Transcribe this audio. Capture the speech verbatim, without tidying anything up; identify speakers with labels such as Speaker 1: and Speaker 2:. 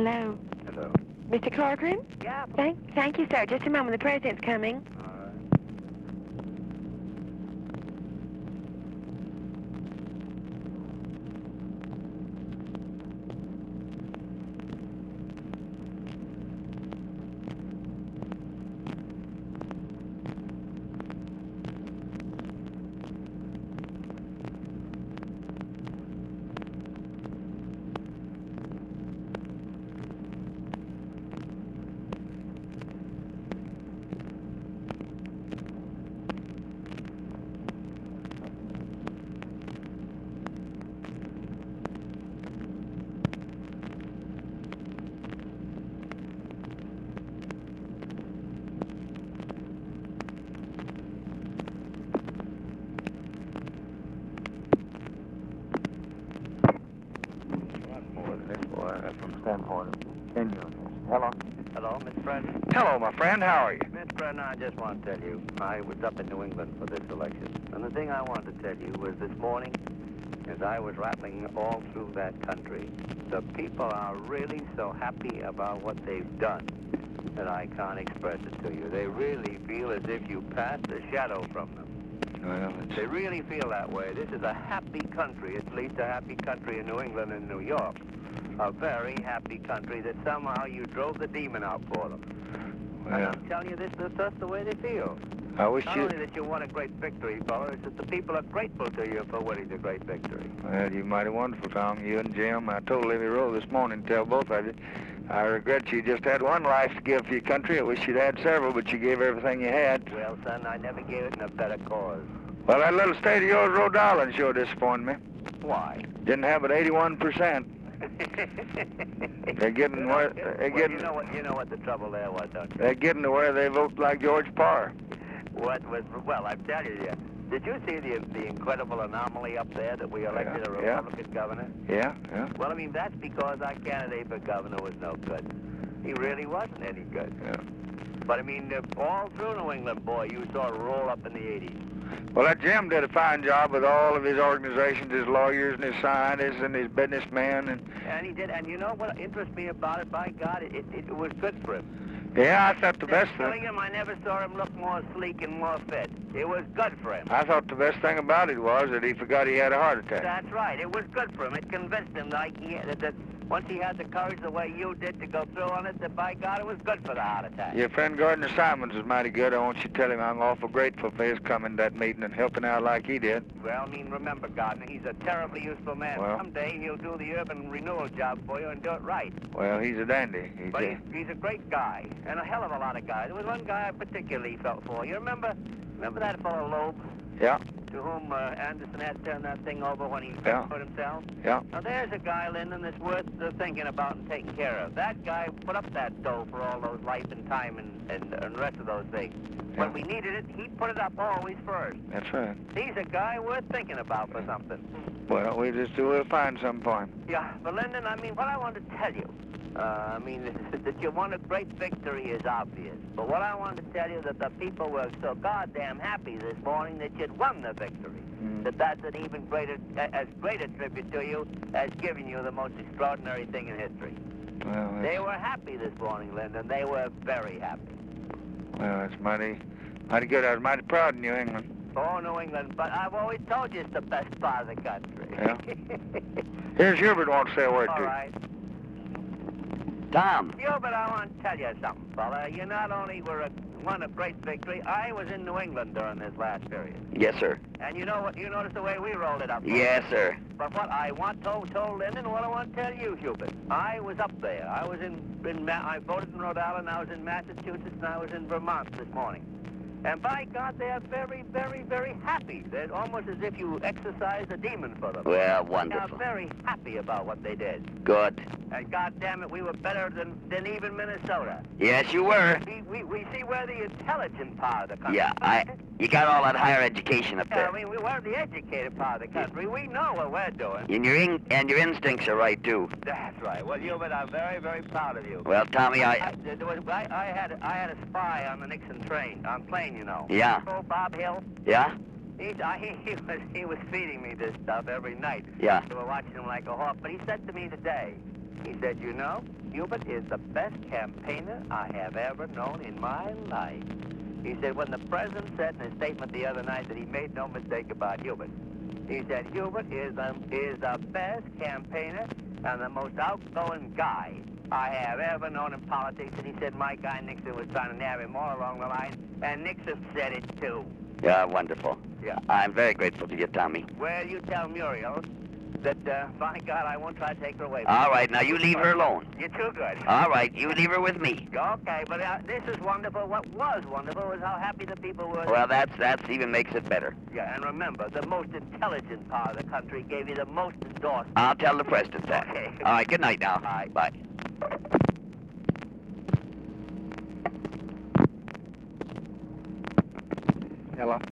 Speaker 1: Hello.
Speaker 2: Hello.
Speaker 1: Mister Corcoran?
Speaker 3: Yeah.
Speaker 1: Thank, thank you, sir. Just a moment. The president's coming.
Speaker 2: All right. From standpoint of genuineness. Hello.
Speaker 3: Hello, Miss Brennan.
Speaker 2: Hello, my friend. How are you?
Speaker 3: Miss Brennan, I just want to tell you, I was up in New England for this election. And the thing I wanted to tell you was this morning, as I was rattling all through that country, the people are really so happy about what they've done that I can't express it to you. They really feel as if you passed a shadow from them.
Speaker 2: Well, it's...
Speaker 3: They really feel that way. This is a happy country, at least a happy country in New England and New York. A very happy country that somehow you drove the demon out for them.
Speaker 2: Well,
Speaker 3: And I'm telling you, this is just the way they feel.
Speaker 2: I wish
Speaker 3: Not
Speaker 2: you...
Speaker 3: only that you won a great victory, fellow, it's that the people are grateful to you for winning the great victory.
Speaker 2: Well, you're mighty wonderful, Tom. You and Jim. I told Livy Rowe this morning to tell both of you. I regret you just had one life to give for your country. I wish you'd had several, but you gave everything you had.
Speaker 3: Well, son, I never gave it in a better cause.
Speaker 2: Well, that little state of yours, Rhode Island, sure disappointed me.
Speaker 3: Why?
Speaker 2: Didn't have but eighty-one percent. They're getting where they're
Speaker 3: well,
Speaker 2: getting.
Speaker 3: You know what? You know what the trouble there was, don't you?
Speaker 2: They're getting to where they vote like George Parr.
Speaker 3: What was? Well, I tell you, yeah. Did you see the the incredible anomaly up there that we elected
Speaker 2: Yeah,
Speaker 3: a
Speaker 2: yeah.
Speaker 3: Republican governor?
Speaker 2: Yeah, yeah.
Speaker 3: Well, I mean, that's because our candidate for governor was no good. He really wasn't any good.
Speaker 2: Yeah.
Speaker 3: But I mean, uh, all through New England, boy, you saw it roll up in the eighties.
Speaker 2: Well, that Jim did a fine job with all of his organizations, his lawyers and his scientists and his businessmen. And
Speaker 3: And he did. And you know what interests me about it? By God, it, it, it was good for him.
Speaker 2: yeah, I thought the best
Speaker 3: Telling
Speaker 2: thing.
Speaker 3: him, I never saw him look more sleek and more fit. It was good for him.
Speaker 2: I thought the best thing about it was that he forgot he had a heart attack.
Speaker 3: That's right. It was good for him. It convinced him like he, that, that once he had the courage the way you did to go through on it, that by God, it was good for the heart attack.
Speaker 2: Your friend Gardner Simons is mighty good. I want you to tell him I'm awful grateful for his coming to that meeting and helping out like he did.
Speaker 3: Well, I mean, remember, Gardner, he's a terribly useful man.
Speaker 2: Well.
Speaker 3: Someday he'll do the urban renewal job for you and do it right.
Speaker 2: Well, he's a dandy. He's
Speaker 3: But
Speaker 2: a...
Speaker 3: he's, he's a great guy, and a hell of a lot of guys. There was one guy I particularly felt for. You remember, remember that fellow Loeb,
Speaker 2: Yeah,
Speaker 3: to whom uh, Anderson had turned that thing over when he
Speaker 2: Yeah.
Speaker 3: put himself?
Speaker 2: yeah.
Speaker 3: Now, there's a guy, Lyndon, that's worth uh, thinking about and taking care of. That guy put up that dough for all those life and time and, and, and the rest of those things. When
Speaker 2: Yeah.
Speaker 3: we needed it, he put it up always first.
Speaker 2: That's right.
Speaker 3: He's a guy worth thinking about for something.
Speaker 2: Well, we just will find some point.
Speaker 3: Yeah, but Lyndon, I mean, what I want to tell you, uh, I mean, that you won a great victory is obvious. But what I want to tell you that the people were so goddamn happy this morning that you'd won the victory.
Speaker 2: Mm.
Speaker 3: That that's an even greater, as great a tribute to you as giving you the most extraordinary thing in history.
Speaker 2: Well,
Speaker 3: They
Speaker 2: that's,
Speaker 3: were happy this morning, Lyndon. They were very happy.
Speaker 2: well, that's mighty, mighty good. I was mighty proud of New England.
Speaker 3: Oh, New England, but I've always told you it's the best part of the country.
Speaker 2: Yeah. Here's Hubert wants to say a word
Speaker 3: All
Speaker 2: to you.
Speaker 3: right.
Speaker 4: Tom.
Speaker 3: You, but I want to tell you something, fella. You not only were a, won a great victory, I was in New England during this last period.
Speaker 4: Yes, sir.
Speaker 3: And you know what? You noticed the way we rolled it up.
Speaker 4: Yes, sir.
Speaker 3: But what I want told told Lyndon, what I want to tell you, Hubert, I was up there. I was in in Ma I voted in Rhode Island. I was in Massachusetts, and I was in Vermont this morning. And by God, they are very, very, very happy. They're almost as if you exorcised a demon for them.
Speaker 4: Well,
Speaker 3: They are
Speaker 4: wonderful.
Speaker 3: very happy about what they did.
Speaker 4: Good.
Speaker 3: And God damn it, we were better than, than even Minnesota.
Speaker 4: Yes, you were.
Speaker 3: We, we, we see we're the intelligent part of the country.
Speaker 4: Yeah, I. You got all that higher education up
Speaker 3: Yeah,
Speaker 4: there.
Speaker 3: I mean, we were the educated part of the country. We know what we're doing.
Speaker 4: And your in, and your instincts are right too.
Speaker 3: That's right. Well, Hubert, I'm very, very proud of you.
Speaker 4: Well, Tommy,
Speaker 3: I,
Speaker 4: I.
Speaker 3: there was, I, I had I had a spy on the Nixon train, on plane, you know.
Speaker 4: Yeah.
Speaker 3: Oh, Bob Hill.
Speaker 4: Yeah.
Speaker 3: He's, I, he, he was he was feeding me this stuff every night.
Speaker 4: Yeah.
Speaker 3: We were watching him like a hawk. But he said to me today, He said, you know, Hubert is the best campaigner I have ever known in my life. He said, when the president said in his statement the other night that he made no mistake about Hubert, he said, Hubert is the, is the best campaigner and the most outgoing guy I have ever known in politics. And he said my guy Nixon was trying to nab him all along the line, and Nixon said it too.
Speaker 4: Yeah, wonderful.
Speaker 3: Yeah.
Speaker 4: I'm very grateful to you, Tommy.
Speaker 3: Well, you tell Muriel that, uh, by God, I won't try to take her away from
Speaker 4: All
Speaker 3: you.
Speaker 4: right, now you leave her alone.
Speaker 3: You're too good.
Speaker 4: All right, you leave her with me.
Speaker 3: Okay, but uh, this is wonderful. What was wonderful was how happy the people were.
Speaker 4: Well, that's that's even makes it better.
Speaker 3: Yeah, and remember, the most intelligent part of the country gave you the most endorsement.
Speaker 4: I'll tell the president that.
Speaker 3: Okay.
Speaker 4: All right, good night now.
Speaker 3: Bye.
Speaker 4: Bye.
Speaker 2: Hello.